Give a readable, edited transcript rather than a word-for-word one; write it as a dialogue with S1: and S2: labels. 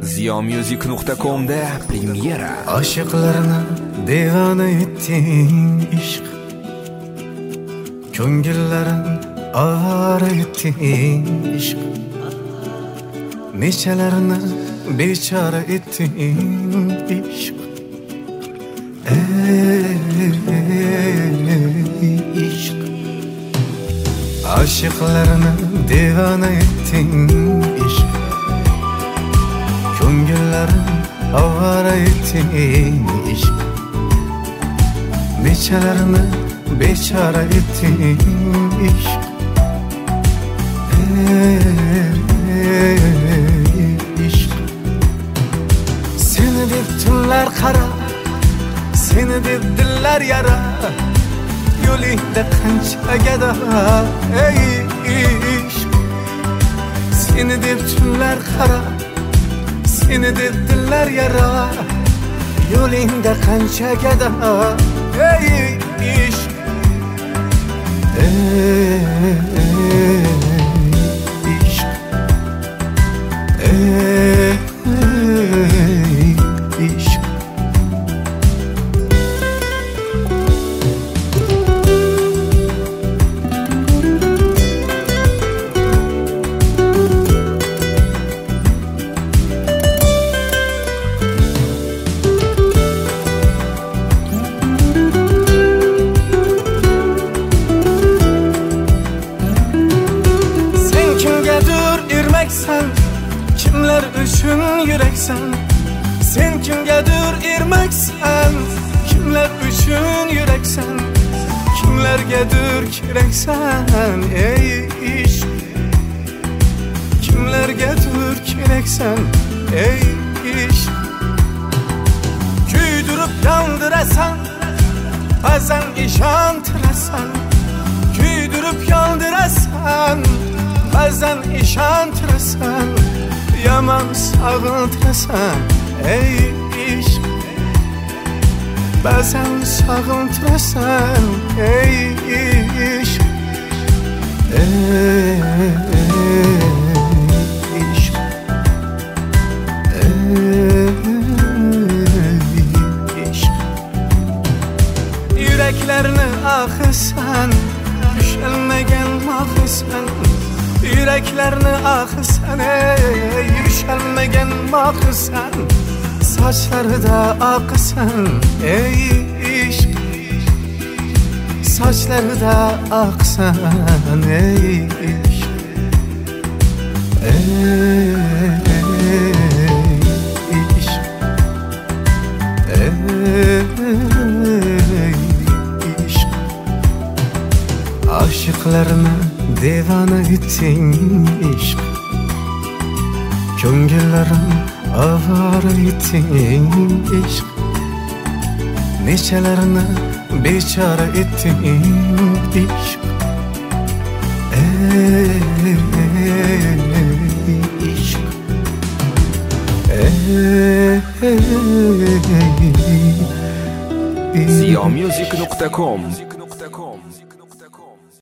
S1: Ziyomusic.com'da premyera.
S2: Aşıqlarını devana ettin ishq, ko'ngillarin avara ettin ishq, nechalarini bechora ettin ishq. Ishq, aşıqlarını devana ettin ishq, ko'ngillarin avara ettin ishq, nechalarini bechora ettin ishq. Ishq, seni deb tunlar qara, seni deb dillar yara, yo'lingda qancha gado. Ey ishq, seni deb tunlar qara, seni deb dillar yara, yo'lingda qancha gado. Ey ishq, ishq, ishq. Kimler üçün yüreksen, sen kimgadir ermaksan, kimler üçün yüreksen, kimlergedir kereksen. Ey ishq, kimlergedir kereksen. Ey ishq, kuydirib yondırasan, bazen ishontırasan, kuydirib yondırasan, bazen ishontırasan, yaman sağıntırasan. Ey ishq, bazen sağıntırasan. Ey ishq, ishq, ishq. Yüreklerini akısan, düşelmegen mahısan, yüreklerini akısan. Ey yüşelmegen mahısan, saçları da akısan. Ey ishq, saçları da aksan. Ey ishq, ishq, ishq. Aşıqlarını devana ettin ishq, ko'ngillarin avara ettin ishq, nechalarini bechora ettin ishq. Ishq,
S1: Ziyomusic.com